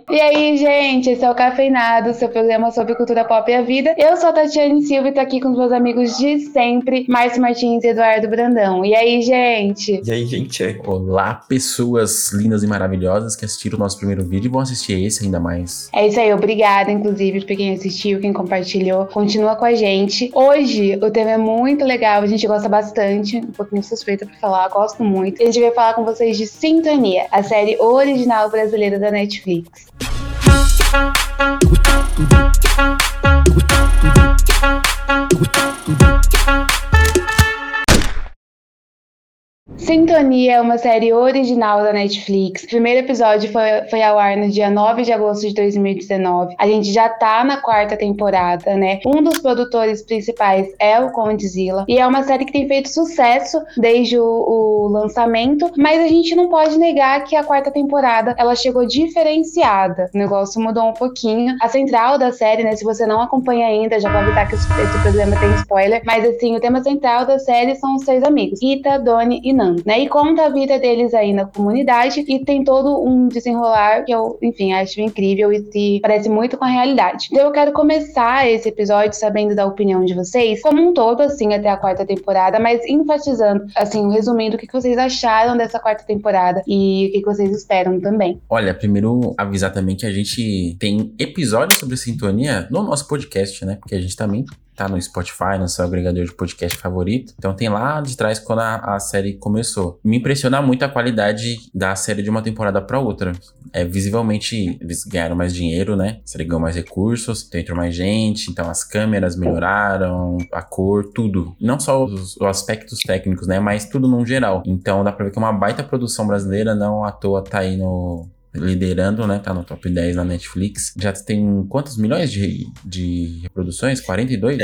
E aí, gente, esse é o Cafeinado, seu programa sobre cultura pop e a vida. Eu sou a Tatiane Silva e tô aqui com os meus amigos de sempre, Márcio Martins e Eduardo Brandão. E aí, gente? E aí, gente? Olá, pessoas lindas e maravilhosas que assistiram o nosso primeiro vídeo e vão assistir esse ainda mais. É isso aí, obrigada, inclusive, por quem assistiu, quem compartilhou. Continua com a gente. Hoje, o tema é muito legal, a gente gosta bastante, um pouquinho suspeita pra falar, gosto muito. A gente vai falar com vocês de Sintonia, a série original brasileira da Netflix. Sintonia é uma série original da Netflix. O primeiro episódio foi ao ar no dia 9 de agosto de 2019. A gente já tá na quarta temporada, né? Um dos produtores principais é o Condzilla. E é uma série que tem feito sucesso desde o lançamento, mas a gente não pode negar que a quarta temporada, ela chegou diferenciada. O negócio mudou um pouquinho. A central da série, né? Se você não acompanha ainda, já vou avisar que esse programa tem spoiler, mas assim, o tema central da série são os 6 amigos, Rita, Doni e Nando, né? E conta a vida deles aí na comunidade e tem todo um desenrolar que eu, enfim, acho incrível e se parece muito com a realidade. Então eu quero começar esse episódio sabendo da opinião de vocês, como um todo, assim, até a quarta temporada, mas enfatizando, assim, resumindo o que vocês acharam dessa quarta temporada e o que vocês esperam também. Olha, primeiro avisar também que a gente tem episódios sobre Sintonia no nosso podcast, né? Porque a gente também tá no Spotify, no seu agregador de podcast favorito. Então tem lá de trás quando a série começou. Me impressiona muito a qualidade da série de uma temporada pra outra. Visivelmente eles ganharam mais dinheiro, né? A série ganhou mais recursos, então entrou mais gente, então as câmeras melhoraram, a cor, tudo. Não só os aspectos técnicos, né? Mas tudo num geral. Então dá pra ver que é uma baita produção brasileira, não à toa tá aí liderando, né? Tá no top 10 na Netflix. Já tem quantos milhões de reproduções? 42?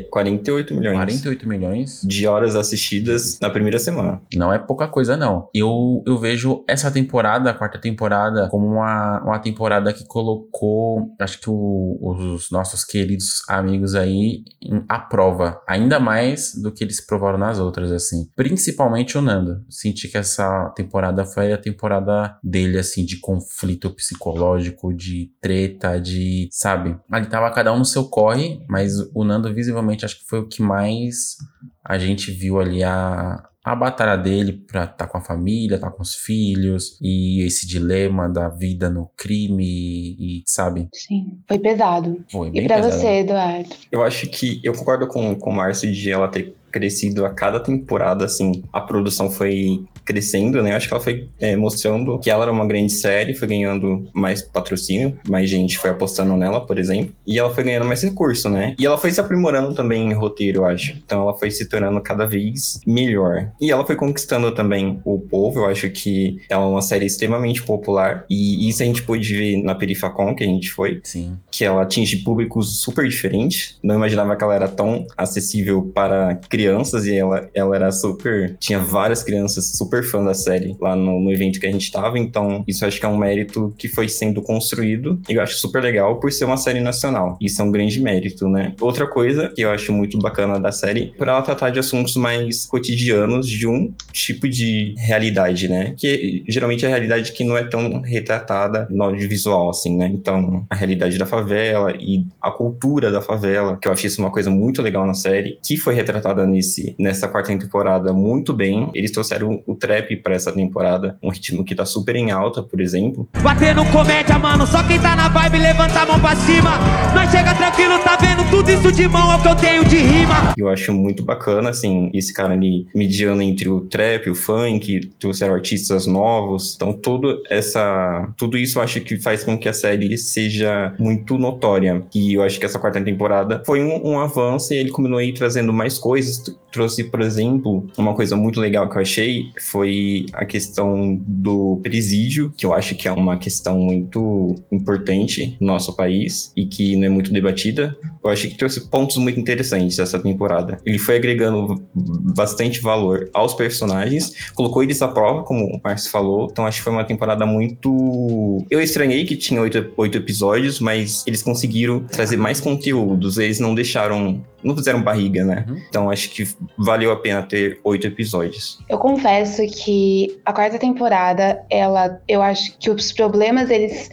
48 milhões. 48 milhões. De horas assistidas na primeira semana. Não é pouca coisa, não. Eu vejo essa temporada, a quarta temporada, como uma temporada que colocou, acho que os nossos queridos amigos aí à prova. Ainda mais do que eles provaram nas outras, assim. Principalmente o Nando. Senti que essa temporada foi a temporada dele, assim, de conflito psicológico, de treta, de, sabe? Ali tava cada um no seu corre, mas o Nando visivelmente acho que foi o que mais a gente viu ali a batalha dele pra estar com a família, estar com os filhos, e esse dilema da vida no crime, e sabe? Sim, foi pesado. Foi bem e pra pesado. você, Eduardo? Eu acho que, eu concordo com o Márcio de ela ter crescido a cada temporada, assim, a produção foi crescendo, né? Eu acho que ela foi mostrando que ela era uma grande série, foi ganhando mais patrocínio, mais gente foi apostando nela, por exemplo, e ela foi ganhando mais recurso, né? E ela foi se aprimorando também em roteiro, eu acho. Então ela foi se tornando cada vez melhor. E ela foi conquistando também o povo, eu acho que ela é uma série extremamente popular, e isso a gente pôde ver na Perifacon, que a gente foi. Sim. Que ela atinge públicos super diferentes. Não imaginava que ela era tão acessível para crianças, e ela era super... Tinha várias crianças super fãs da série lá no evento que a gente tava, então isso acho que é um mérito que foi sendo construído, e eu acho super legal por ser uma série nacional. Isso é um grande mérito, né? Outra coisa que eu acho muito bacana da série, por ela tratar de assuntos mais cotidianos de um tipo de realidade, né? Que geralmente é a realidade que não é tão retratada no audiovisual, assim, né? Então, a realidade da favela e a cultura da favela, que eu achei isso uma coisa muito legal na série, que foi retratada nessa quarta temporada muito bem. Eles trouxeram o trap pra essa temporada, um ritmo que tá super em alta, por exemplo. Batendo comédia, mano, só quem tá na vibe levanta a mão pra cima. Nós chega tranquilo, tá vendo tudo isso de mão, é o que eu tenho de rima. Eu acho muito bacana, assim, esse cara ali mediando entre o trap, o funk, trouxeram artistas novos. Então tudo isso eu acho que faz com que a série seja muito notória. E eu acho que essa quarta temporada foi um avanço, e ele continuou aí trazendo mais coisas. Trouxe, por exemplo, uma coisa muito legal que eu achei foi a questão do presídio, que eu acho que é uma questão muito importante no nosso país e que não é muito debatida. Eu acho que trouxe pontos muito interessantes essa temporada. Ele foi agregando bastante valor aos personagens, colocou eles à prova, como o Márcio falou. Então acho que foi uma temporada muito... Eu estranhei que tinha 8 episódios, mas eles conseguiram trazer mais conteúdos. Eles não fizeram barriga, né? Então acho que valeu a pena ter 8 episódios. Eu confesso que a quarta temporada, eu acho que os problemas, eles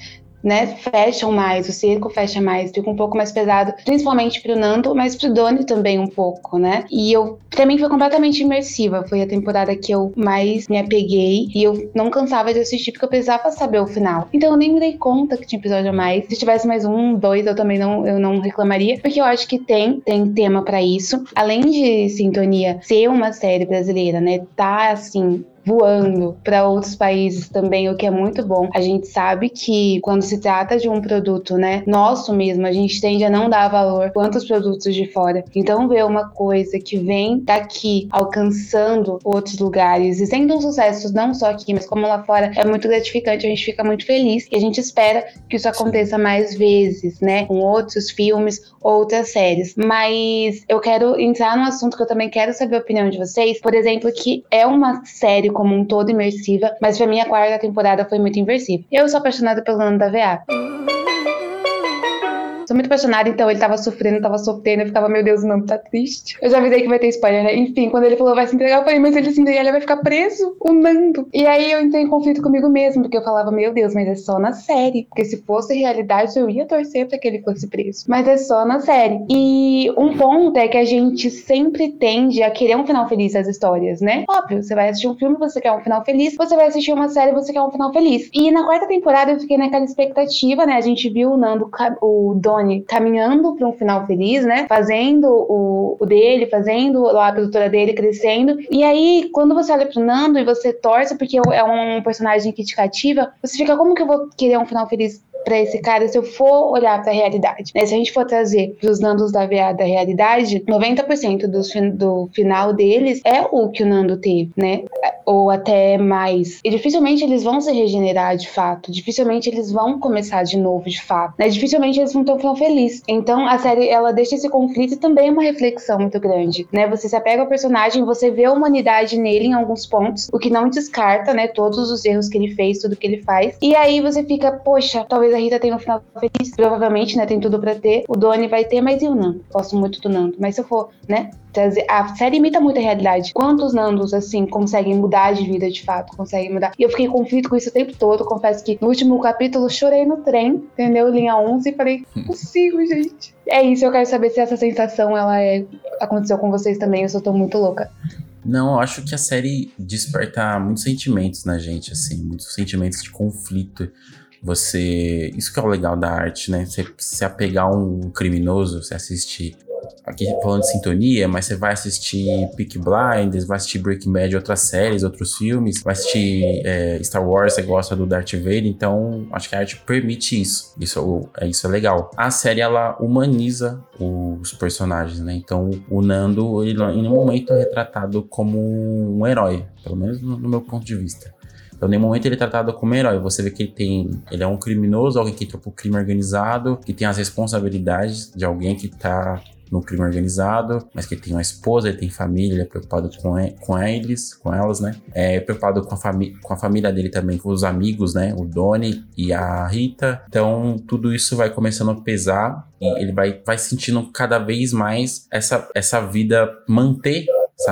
né, fecham mais, o cerco fecha mais, fica um pouco mais pesado, principalmente pro Nando, mas pro Donnie também um pouco, né? E pra mim foi completamente imersiva, foi a temporada que eu mais me apeguei e eu não cansava de assistir porque eu precisava saber o final. Então eu nem me dei conta que tinha episódio a mais. Se tivesse mais 1, 2, eu não reclamaria, porque eu acho que tem tema pra isso. Além de Sintonia ser uma série brasileira, né, tá assim voando para outros países também, o que é muito bom. A gente sabe que quando se trata de um produto, né, nosso mesmo, a gente tende a não dar valor quantos produtos de fora. Então ver uma coisa que vem daqui alcançando outros lugares e sendo um sucesso não só aqui, mas como lá fora, é muito gratificante, a gente fica muito feliz e a gente espera que isso aconteça mais vezes, né, com outros filmes, outras séries. Mas eu quero entrar num assunto que eu também quero saber a opinião de vocês, por exemplo, que é uma série como um todo imersiva, mas pra mim a 4ª temporada foi muito imersiva. Eu sou apaixonada pelo Nando da VA. Sou muito apaixonada, então ele tava sofrendo, eu ficava, meu Deus, não, tá triste. Eu já avisei que vai ter spoiler, né? Enfim, quando ele falou vai se entregar, eu falei, mas ele se entregar, ele vai ficar preso, o Nando. E aí eu entrei em conflito comigo mesmo, porque eu falava, meu Deus, mas é só na série. Porque se fosse realidade, eu ia torcer pra que ele fosse preso. Mas é só na série. E um ponto é que a gente sempre tende a querer um final feliz das histórias, né? Óbvio, você vai assistir um filme, você quer um final feliz, você vai assistir uma série, você quer um final feliz. E na 4ª temporada eu fiquei naquela expectativa, né? A gente viu o Nando, o Donnie caminhando para um final feliz, né? Fazendo o dele, fazendo lá a produtora dele crescendo. E aí, quando você olha pro Nando e você torce, porque é um personagem que te cativa, você fica, como que eu vou querer um final feliz pra esse cara se eu for olhar pra realidade, né? Se a gente for trazer pros Nandos da VA da realidade, 90% do final deles é o que o Nando teve, né? Ou até mais. E dificilmente eles vão se regenerar de fato, dificilmente eles vão começar de novo de fato, né? Dificilmente eles vão ter um final feliz. Então a série, ela deixa esse conflito e também uma reflexão muito grande, né? Você se apega ao personagem, você vê a humanidade nele em alguns pontos, o que não descarta, né? Todos os erros que ele fez, tudo que ele faz. E aí você fica, poxa, talvez a Rita tenha um final feliz, provavelmente, né, tem tudo pra ter, o Donnie vai ter, mas e o Nando? Gosto muito do Nando, mas se eu for, né, trazer, a série imita muito a realidade. Quantos Nandos, assim, conseguem mudar de vida de fato, conseguem mudar? E eu fiquei em conflito com isso o tempo todo, confesso que no último capítulo chorei no trem, entendeu? Linha 11, e falei, não consigo, gente. É isso, eu quero saber se essa sensação, aconteceu com vocês também, eu só tô muito louca. Não, eu acho que a série desperta muitos sentimentos na gente, assim, muitos sentimentos de conflito. Isso que é o legal da arte, né? Você se apegar a um criminoso, você assistir, aqui falando de Sintonia, mas você vai assistir Peaky Blinders, vai assistir Breaking Bad, outras séries, outros filmes, vai assistir Star Wars, você gosta do Darth Vader, então acho que a arte permite isso. Isso é legal. A série, ela humaniza os personagens, né? Então o Nando, ele em nenhum momento é retratado como um herói, pelo menos no meu ponto de vista. Então, em nenhum momento ele é tratado como herói. Você vê que ele é um criminoso, alguém que entrou pro crime organizado, que tem as responsabilidades de alguém que tá no crime organizado, mas que ele tem uma esposa, ele tem família, ele é preocupado com elas, né? É preocupado com a família dele também, com os amigos, né? O Donnie e a Rita. Então, tudo isso vai começando a pesar e ele vai sentindo cada vez mais essa vida manter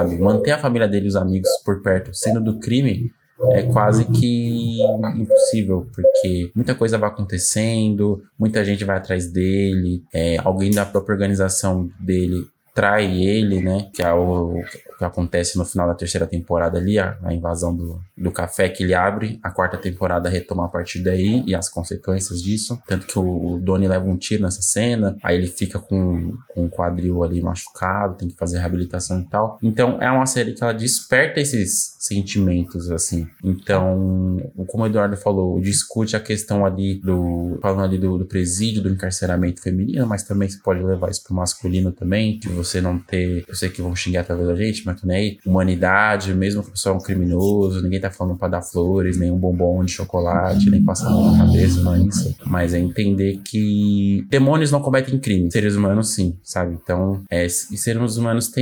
a família dele e os amigos por perto, sendo do crime. É quase que impossível, porque muita coisa vai acontecendo, muita gente vai atrás dele, alguém da própria organização dele trai ele, né? Que é o que acontece no final da 3ª temporada ali, a invasão do café que ele abre. A 4ª temporada retoma a partir daí e as consequências disso. Tanto que o Donnie leva um tiro nessa cena, aí ele fica com o quadril ali machucado, tem que fazer reabilitação e tal. Então é uma série que ela desperta esses sentimentos, assim. Então, como o Eduardo falou, discute a questão ali falando ali do presídio, do encarceramento feminino, mas também se pode levar isso pro masculino também, de você não ter, eu sei que vão xingar através da gente, mas também humanidade, mesmo que a pessoa é um criminoso, ninguém tá falando pra dar flores, nem um bombom de chocolate, nem passar a mão na cabeça, não é isso. Mas é entender que demônios não cometem crime, seres humanos sim, sabe? Então, e seres humanos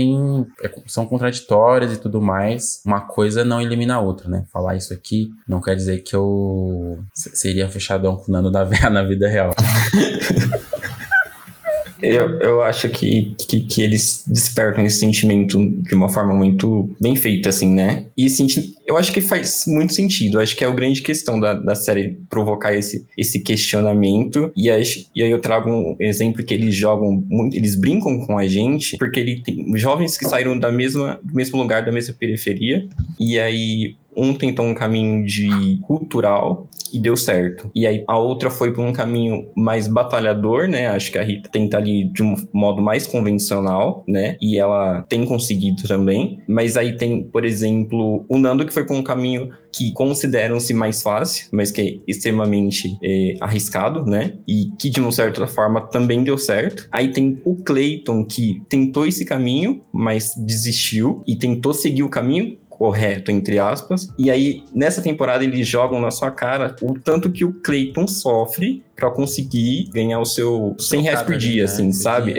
são contraditórios e tudo mais, uma coisa não elimina a outra, né? Falar isso aqui não quer dizer que eu seria fechadão com o Nando da VA na vida real. Eu acho que eles despertam esse sentimento de uma forma muito bem feita, assim, né? E eu acho que faz muito sentido. Eu acho que é a grande questão da série provocar esse questionamento. E aí eu trago um exemplo que eles jogam muito, eles brincam com a gente, porque ele tem jovens que saíram do mesmo lugar, da mesma periferia, e aí um tentou um caminho de cultural e deu certo. E aí a outra foi para um caminho mais batalhador, né? Acho que a Rita tenta ali de um modo mais convencional, né? E ela tem conseguido também. Mas aí tem, por exemplo, o Nando que foi para um caminho que consideram-se mais fácil, mas que é extremamente arriscado, né? E que, de uma certa forma, também deu certo. Aí tem o Clayton, que tentou esse caminho, mas desistiu e tentou seguir o caminho correto, entre aspas. E aí, nessa temporada, eles jogam na sua cara o tanto que o Clayton sofre pra conseguir ganhar o seu R$100 por dia, assim, né? Sabe?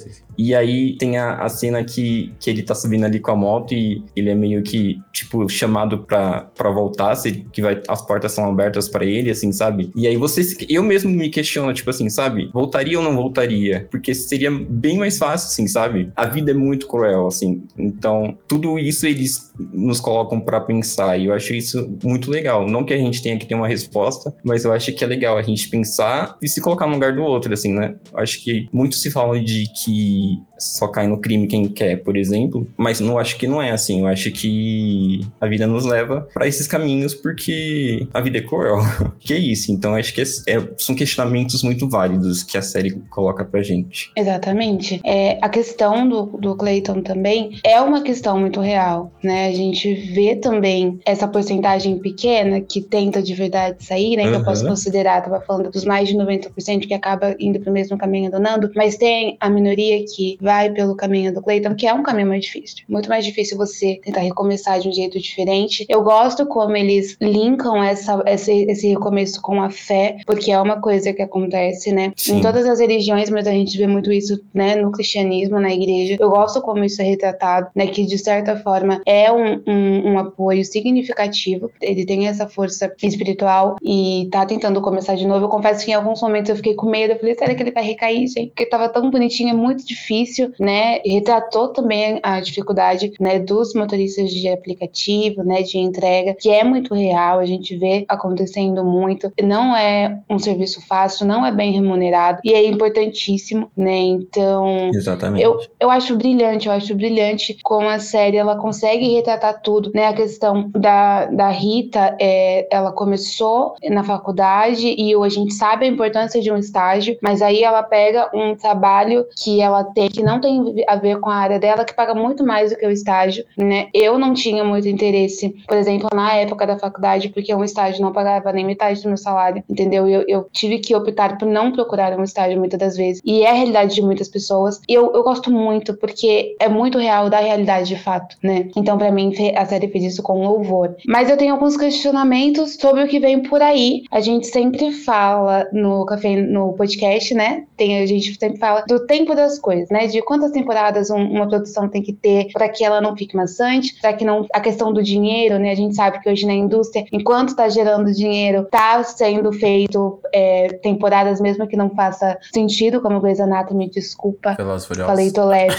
E aí tem a cena que ele tá subindo ali com a moto e ele é meio que, tipo, chamado pra voltar, as portas são abertas pra ele, assim, sabe? E aí eu mesmo me questiono, tipo assim, sabe? Voltaria ou não voltaria? Porque seria bem mais fácil, assim, sabe? A vida é muito cruel, assim. Então, tudo isso eles nos colocam pra pensar e eu acho isso muito legal. Não que a gente tenha que ter uma resposta, mas eu acho que é legal a gente pensar e se colocar no lugar do outro, assim, né? Eu acho que muito se fala de que só cai no crime quem quer, por exemplo, mas não acho que não é assim. Eu acho que a vida nos leva para esses caminhos porque a vida é cruel. Que é isso. Então acho que são questionamentos muito válidos que a série coloca pra gente. Exatamente. A questão do Clayton também é uma questão muito real, né? A gente vê também essa porcentagem pequena que tenta de verdade sair, né? Que eu posso considerar, tava falando dos mais de 90% que acaba indo pro mesmo caminho do Nando, mas tem a minoria que vai pelo caminho do Clayton, que é um caminho mais difícil. Muito mais difícil você tentar recomeçar de um jeito diferente. Eu gosto como eles linkam esse recomeço com a fé, porque é uma coisa que acontece, né? Sim. Em todas as religiões, mas a gente vê muito isso, né? No cristianismo, na igreja. Eu gosto como isso é retratado, né? Que de certa forma é um apoio significativo. Ele tem essa força espiritual e tá tentando começar de novo. Eu confesso que em alguns momentos eu fiquei com medo. Eu falei, será que ele vai recair, gente? Porque tava tão bonitinho, é muito difícil, né? Retratou também a dificuldade, né, dos motoristas de aplicativo, né, de entrega, que é muito real, a gente vê acontecendo muito. Não é um serviço fácil, não é bem remunerado e é importantíssimo, né? Então, exatamente. Eu acho brilhante como a série ela consegue retratar tudo, né? A questão da Rita, ela começou na faculdade e a gente sabe a importância de um estágio, mas aí ela pega um trabalho que ela tem, que não tem a ver com a área dela, que paga muito mais do que o estágio, né? Eu não tinha muito interesse, por exemplo, na época da faculdade, porque um estágio não pagava nem metade do meu salário, entendeu? Eu tive que optar por não procurar um estágio muitas das vezes, e é a realidade de muitas pessoas, e eu gosto muito, porque é muito real da realidade de fato, né? Então, pra mim, a série fez isso com louvor. Mas eu tenho alguns questionamentos sobre o que vem por aí. A gente sempre fala no podcast, né? A gente sempre fala do tempo das coisas, né? De quantas temporadas uma produção tem que ter para que ela não fique maçante, para que não... A questão do dinheiro, né? A gente sabe que hoje na indústria, enquanto tá gerando dinheiro, tá sendo feito temporadas mesmo que não faça sentido, como Grey's Anatomy, desculpa. Falei Tolete.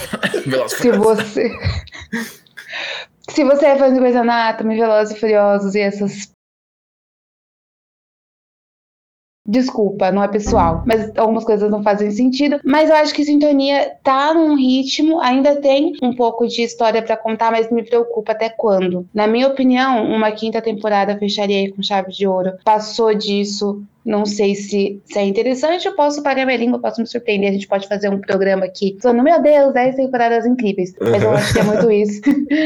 Se você é fã de Grey's Anatomy, Velozes e Furiosos e essas... Desculpa, não é pessoal, mas algumas coisas não fazem sentido, mas eu acho que Sintonia tá num ritmo, ainda tem um pouco de história pra contar, mas me preocupa até quando. Na minha opinião, uma 5ª temporada fecharia aí com chave de ouro. Passou disso, não sei se é interessante, eu posso pagar minha língua, posso me surpreender, a gente pode fazer um programa aqui falando, meu Deus, 10 temporadas incríveis, mas eu acho que é muito isso.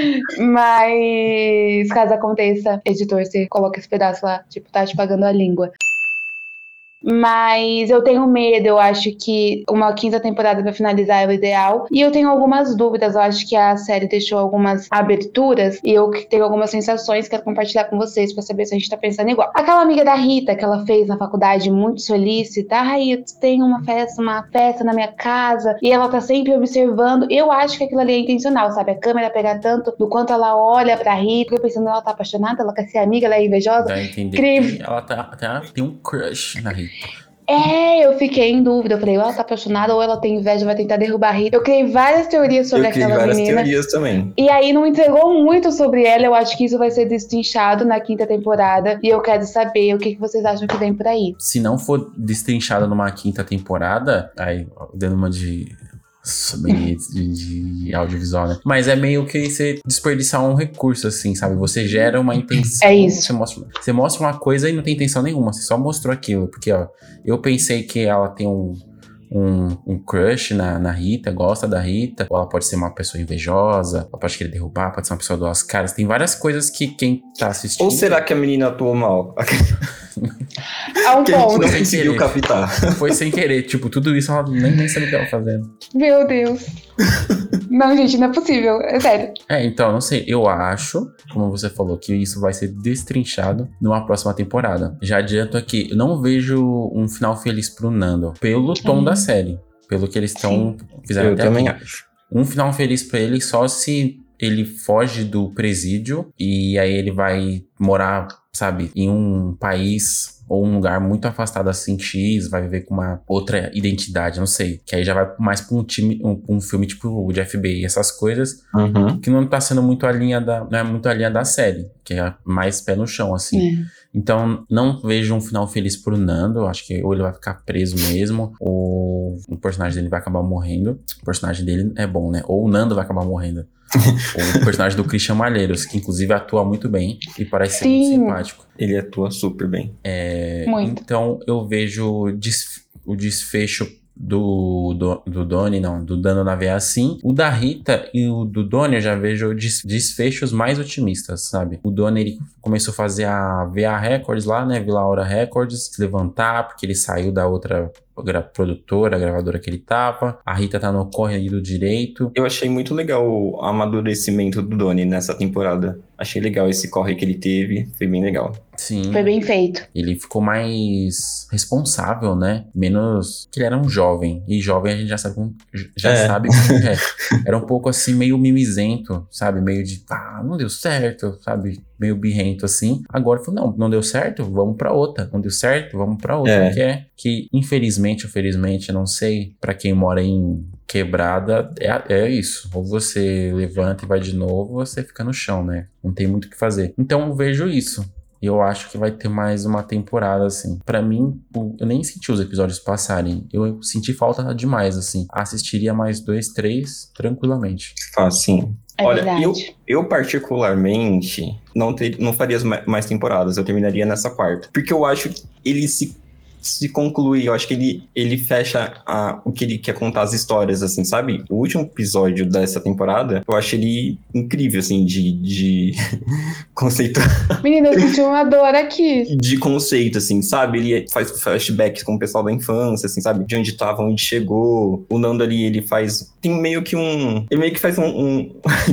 Mas caso aconteça, editor, você coloca esse pedaço lá, tipo, tá te pagando a língua. Mas eu tenho medo, eu acho que uma 5ª temporada pra finalizar é o ideal. E eu tenho algumas dúvidas, eu acho que a série deixou algumas aberturas e eu tenho algumas sensações que quero compartilhar com vocês pra saber se a gente tá pensando igual. Aquela amiga da Rita que ela fez na faculdade, muito solícita, eu tenho uma festa na minha casa e ela tá sempre observando. Eu acho que aquilo ali é intencional, sabe? A câmera pegar tanto do quanto ela olha pra Rita, eu pensando, ela tá apaixonada, ela quer ser amiga, ela é invejosa. Dá a entender que ela tem um crush na Rita. Eu fiquei em dúvida. Eu falei, ou ela tá apaixonada, ou ela tem inveja, vai tentar derrubar a Rita. Eu criei várias teorias sobre Eu criei aquela várias menina. teorias também. E aí não entregou muito sobre ela. Eu acho que isso vai ser destrinchado na 5ª temporada. E eu quero saber o que vocês acham que vem por aí. Se não for destrinchado numa 5ª temporada, aí dando uma de audiovisual, né? Mas é meio que você desperdiçar um recurso, assim, sabe? Você gera uma intenção. É isso. Você mostra uma coisa e não tem intenção nenhuma. Você só mostrou aquilo. Porque, ó, eu pensei que ela tem um crush na Rita, gosta da Rita, ou ela pode ser uma pessoa invejosa, ela pode querer derrubar, pode ser uma pessoa duas caras. Tem várias coisas que quem tá assistindo... Ou será que a menina atuou mal? Há um Que a gente ponto. não conseguiu captar. Foi sem querer, tipo, tudo isso ela nem sabia o que ela fazendo. Meu Deus. Não, gente, não é possível. É sério. Então, não sei, eu acho, como você falou, que isso vai ser destrinchado numa próxima temporada. Já adianto aqui, eu não vejo um final feliz pro Nando, pelo tom da série, pelo que eles fizeram Eu até também aqui. acho. Um final feliz pra ele só se ele foge do presídio e aí ele vai morar, sabe, em um país ou um lugar muito afastado assim, X, vai viver com uma outra identidade, não sei. Que aí já vai mais pra um filme tipo o de FBI, essas coisas, que não tá sendo muito não é muito a linha da série, que é mais pé no chão, assim. Então, não vejo um final feliz pro Nando. Acho que ou ele vai ficar preso mesmo, ou o personagem dele vai acabar morrendo. O personagem dele é bom, né? Ou o Nando vai acabar morrendo. O personagem do Christian Malheiros, que inclusive atua muito bem e parece ser muito simpático. Ele atua super bem. Muito. Então, eu vejo o desfecho do Dani na veia assim. O da Rita e o do Doni eu já vejo desfechos mais otimistas, sabe? O Doni, ele começou a fazer a VA Records lá, né? Vila Aura Records, se levantar, porque ele saiu da outra produtora, gravadora que ele tava. A Rita tá no corre aí do direito. Eu achei muito legal o amadurecimento do Doni nessa temporada. Achei legal esse corre que ele teve, foi bem legal. Sim. Foi bem feito. Ele ficou mais responsável, né? Menos que ele era um jovem. E jovem a gente já sabe como é. Era um pouco assim, meio mimizento, sabe? Meio de, não deu certo, sabe? Meio birrento assim. Agora ele falou, não deu certo, vamos pra outra. Não deu certo, vamos pra outra. Que infelizmente, não sei, pra quem mora em quebrada, é isso. Ou você levanta e vai de novo, ou você fica no chão, né? Não tem muito o que fazer. Então eu vejo isso. E eu acho que vai ter mais uma temporada, assim. Pra mim, eu nem senti os episódios passarem. Eu senti falta demais, assim. Assistiria mais 2, 3, tranquilamente. Sim. Olha, eu particularmente não faria mais temporadas. Eu terminaria nessa 4ª. Porque eu acho que ele se conclui, eu acho que ele fecha o que ele quer contar, as histórias, assim, sabe? O último episódio dessa temporada, eu acho ele incrível, assim, de conceito. Menina, eu senti uma dor aqui. De conceito, assim, sabe? Ele faz flashbacks com o pessoal da infância, assim, sabe? De onde tava, onde chegou. O Nando ali, ele faz... Tem meio que ele meio que faz um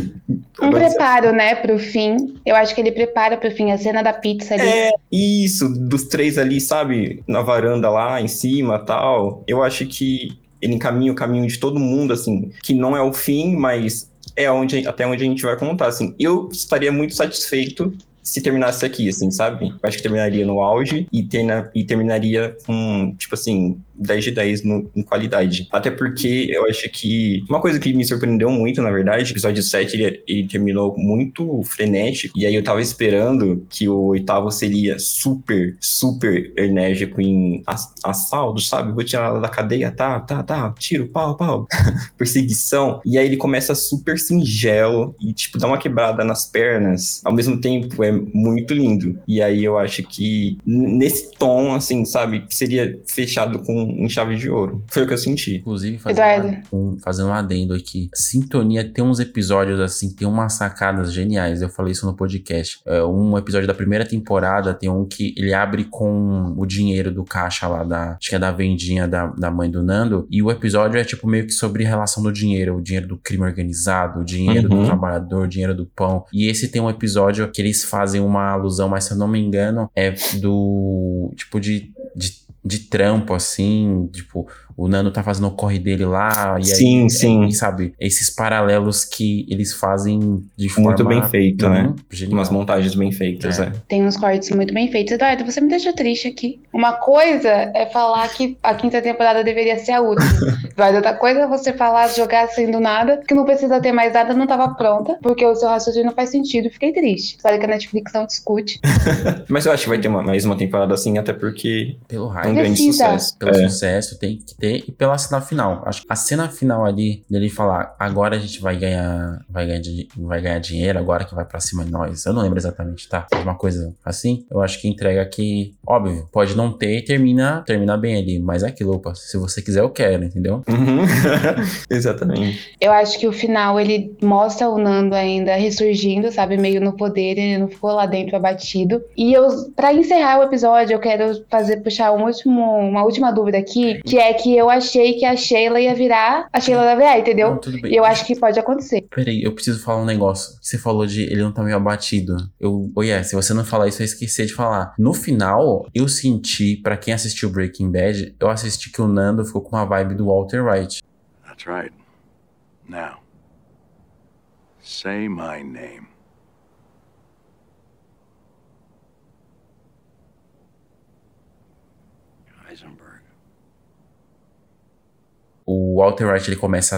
preparo, né, pro fim. Eu acho que ele prepara pro fim a cena da pizza ali. Isso, dos 3 ali, sabe? Na varanda lá, em cima, tal. Eu acho que ele encaminha o caminho de todo mundo, assim, que não é o fim, mas é até onde a gente vai contar, assim. Eu estaria muito satisfeito se terminasse aqui, assim, sabe? Eu acho que terminaria no auge e terminaria com, tipo assim, 10 de 10 em qualidade. Até porque eu acho que uma coisa que me surpreendeu muito, na verdade, o episódio 7, ele terminou muito frenético, e aí eu tava esperando que o 8º seria super, super enérgico em assalto, sabe? Vou tirar ela da cadeia, tá, tiro, pau, perseguição. E aí ele começa super singelo e, tipo, dá uma quebrada nas pernas. Ao mesmo tempo, é muito lindo. E aí eu acho que nesse tom, assim, sabe? Seria fechado em chave de ouro. Foi o que eu senti. Inclusive, fazendo um adendo aqui. Sintonia tem uns episódios, assim, tem umas sacadas geniais. Eu falei isso no podcast. Um episódio da primeira temporada tem um que ele abre com o dinheiro do caixa lá acho que é da vendinha da mãe do Nando. E o episódio é, tipo, meio que sobre relação do dinheiro. O dinheiro do crime organizado, o dinheiro do trabalhador, o dinheiro do pão. E esse tem um episódio que eles fazem uma alusão, mas se eu não me engano, é do tipo de trampo, assim, tipo, o Nando tá fazendo o corre dele lá. E Sim, sim. E, sabe, esses paralelos que eles fazem de forma... Muito bem feito, né? Genial. Umas montagens bem feitas, Tem uns cortes muito bem feitos. Eduardo, você me deixou triste aqui. Uma coisa é falar que a 5ª temporada deveria ser a última. Eduardo, outra coisa é você falar, jogar assim do nada, que não precisa ter mais nada, não tava pronta, porque o seu raciocínio não faz sentido. Fiquei triste. Espero que a Netflix não discute. Mas eu acho que vai ter mais uma temporada assim, até porque Pelo é um hype, grande sucesso. pelo sucesso, tem que ter. E pela cena final. Acho que a cena final ali, dele falar, agora a gente vai ganhar dinheiro, agora que vai pra cima de nós. Eu não lembro exatamente, tá? Uma coisa assim, eu acho que entrega que, óbvio, pode não ter e termina bem ali. Mas é aquilo, opa, se você quiser, eu quero, entendeu? Uhum. Exatamente. Eu acho que o final, ele mostra o Nando ainda ressurgindo, sabe? Meio no poder, ele não ficou lá dentro abatido. E pra encerrar o episódio, eu quero puxar uma última dúvida aqui, que é que eu achei que a Sheila ia virar a Sheila da VA, entendeu? Não, tudo bem. E eu acho que pode acontecer. Peraí, eu preciso falar um negócio. Você falou de ele não tá meio abatido. Se você não falar isso, eu esqueci de falar. No final, eu senti, pra quem assistiu Breaking Bad, eu assisti que o Nando ficou com uma vibe do Walter White. That's right. Now, say my name. Heisenberg. O Walter White, ele começa a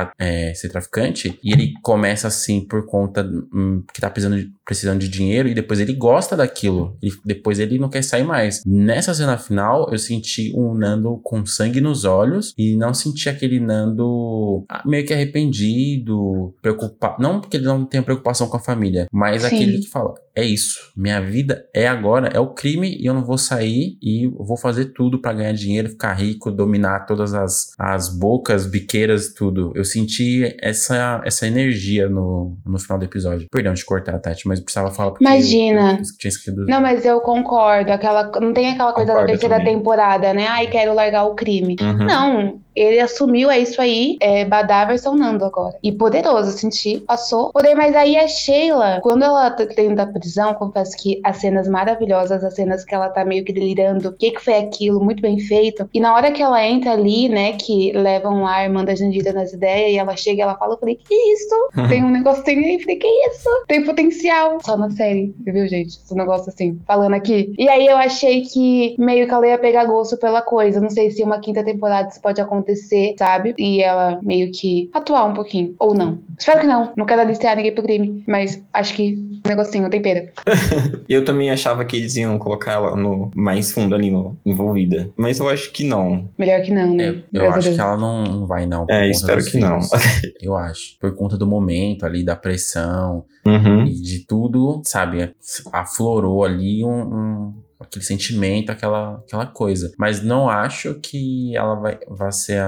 ser traficante, e ele começa assim por conta que tá precisando de dinheiro, e depois ele gosta daquilo, depois ele não quer sair mais. Nessa cena final, eu senti um Nando com sangue nos olhos, e não senti aquele Nando meio que arrependido, preocupado, não porque ele não tenha preocupação com a família, mas aquele que fala, é isso, minha vida é agora, é o crime, e eu não vou sair, e eu vou fazer tudo pra ganhar dinheiro, ficar rico, dominar todas as bocas, biqueiras, tudo. Eu senti essa energia no final do episódio. Perdão de cortar, Tati, mas eu precisava falar porque Imagina. eu tinha escrito. Não, mas eu concordo. Não tem aquela coisa da Concordo 3ª também. temporada, né? Ai, quero largar o crime. Uhum. Não. Ele assumiu, é isso aí, Badá versão Nando agora. E poderoso, senti, passou. Poder, mas aí a Sheila, quando ela tá dentro da prisão, confesso que as cenas maravilhosas, as cenas que ela tá meio que delirando, o que foi aquilo, muito bem feito. E na hora que ela entra ali, né, que levam lá a irmã da Jandira nas ideias, e ela chega e ela fala, eu falei, que isso? Tem um negocinho aí, eu falei, que isso? Tem potencial. Só na série, viu, gente? Esse negócio assim, falando aqui. E aí eu achei que meio que ela ia pegar gosto pela coisa. Não sei se uma 5ª temporada isso pode acontecer, sabe? E ela meio que atuar um pouquinho. Ou não. Espero que não. Não quero aliciar ninguém pro crime. Mas acho que um negocinho, tempero. Eu também achava que eles iam colocar ela no mais fundo ali, envolvida. Mas eu acho que não. Melhor que não, né? Eu acho que ela não vai, não. Espero que não. Eu acho. Por conta do momento ali, da pressão Uhum. e de tudo, sabe? Aflorou ali aquele sentimento, aquela coisa. Mas não acho que ela vai ser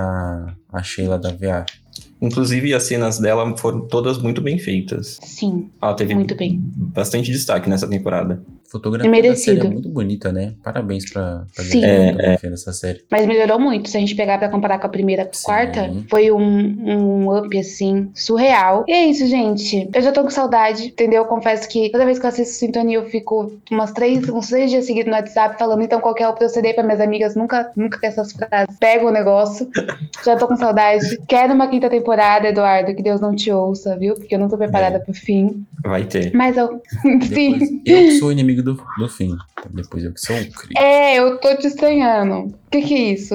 a Sheila da VA. Inclusive, as cenas dela foram todas muito bem feitas. Sim, Ela teve muito bem. bastante destaque nessa temporada. Fotografia da série é muito bonita, né? Parabéns pra Sim. fotografia dessa série. Mas melhorou muito. Se a gente pegar pra comparar com a primeira com a quarta, foi um up, assim, surreal. E é isso, gente. Eu já tô com saudade, entendeu? Confesso que toda vez que eu assisto Sintonia, eu fico uns 3 dias seguidos no WhatsApp falando, então qual que é o proceder pra minhas amigas. Nunca com essas frases. Pega o negócio. Já tô com saudade. Quero uma 5ª temporada, Eduardo, que Deus não te ouça, viu? Porque eu não tô preparada pro fim. Vai ter. Mas eu... Sim. Eu que sou inimigo do fim. Depois eu que sou o Cris. Eu tô te estranhando. O que é isso?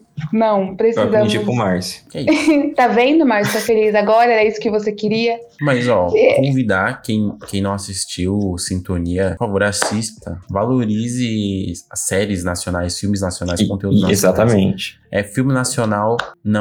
Não, Eu precisamos... aprendi com o Márcio. Que é isso? Tá vendo, Márcio? Tá feliz agora? Era isso que você queria? Mas, convidar quem não assistiu Sintonia, por favor, assista. Valorize as séries nacionais, filmes nacionais, conteúdo nacional. Exatamente. Filme nacional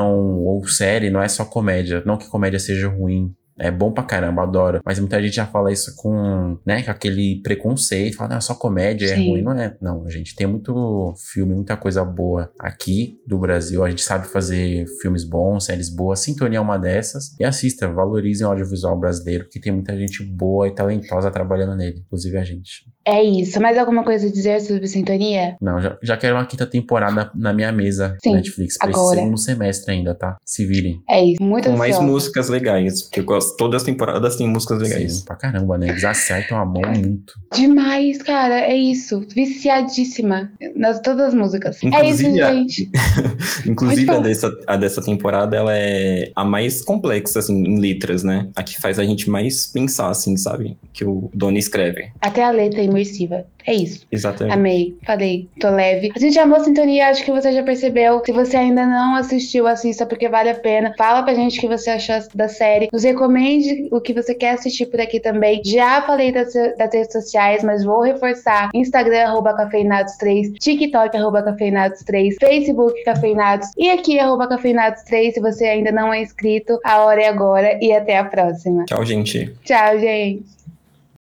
ou série, não é só comédia. Não que comédia seja ruim. É bom pra caramba, adoro. Mas muita gente já fala isso com aquele preconceito. Fala, não, é só comédia, é ruim. Não é. Não, gente, tem muito filme, muita coisa boa aqui do Brasil. A gente sabe fazer filmes bons, séries boas. Sintonia é uma dessas. E assista, valorizem o audiovisual brasileiro, porque tem muita gente boa e talentosa trabalhando nele. Inclusive a gente. É isso. Mais alguma coisa a dizer sobre Sintonia? Não, já quero uma 5ª temporada na minha mesa. Sim, Netflix. Pra esse segundo semestre ainda, tá? Se virem. É isso. Muito com mais ansiosa. músicas legais, porque eu gosto Todas as temporadas têm músicas legais. Sim, pra caramba, né? Eles acertam a mão muito. Demais, cara, é isso. Viciadíssima nas todas as músicas. É isso, Inclusive, gente. Inclusive, Pode a dessa temporada, ela é a mais complexa, assim, em letras, né? A que faz a gente mais pensar, assim, sabe? Que o Donnie escreve. Até a letra é imersiva. É isso. Exatamente. Amei. Falei. Tô leve. A gente amou a sintonia. Acho que você já percebeu. Se você ainda não assistiu, assista porque vale a pena. Fala pra gente o que você achou da série. Nos recomende o que você quer assistir por aqui também. Já falei das redes sociais, mas vou reforçar. Instagram, @cafeinados3. TikTok, @cafeinados3. Facebook, Cafeinados. E aqui, @cafeinados3. Se você ainda não é inscrito, a hora é agora. E até a próxima. Tchau, gente. Tchau, gente.